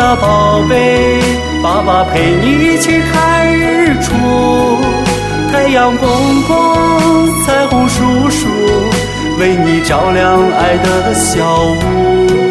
呀宝贝，爸爸陪你去看日出。太阳公公，彩虹叔叔，为你照亮爱的小屋。